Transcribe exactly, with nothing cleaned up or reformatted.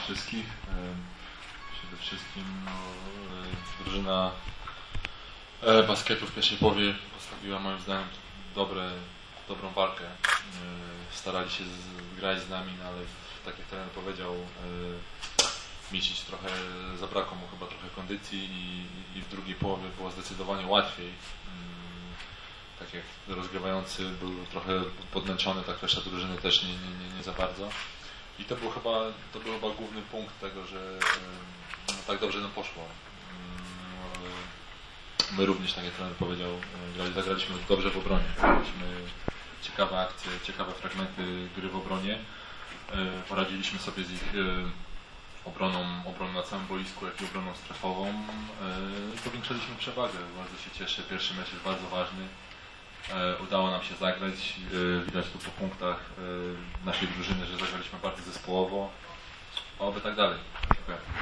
wszystkich. Przede wszystkim no, drużyna basketu w pierwszej połowie postawiła moim zdaniem dobre, dobrą walkę. Starali się grać z nami, no, ale tak jak trener powiedział, Micić trochę zabrakło mu chyba trochę kondycji i, i w drugiej połowie było zdecydowanie łatwiej. Tak jak rozgrywający był trochę podmęczony, tak reszta drużyny też nie, nie, nie, nie za bardzo. I to był chyba, to był chyba główny punkt tego, że no, tak dobrze nam poszło. My również, tak jak trener powiedział, zagraliśmy dobrze w obronie. Mieliśmy ciekawe akcje, ciekawe fragmenty gry w obronie. Poradziliśmy sobie z ich obroną, obroną na całym boisku, jak i obroną strefową. I powiększyliśmy przewagę. Bardzo się cieszę. Pierwszy mecz jest bardzo ważny. Udało nam się zagrać. Widać tu po punktach naszej drużyny, że zagraliśmy bardzo zespołowo. Oby tak dalej. Dziękuję.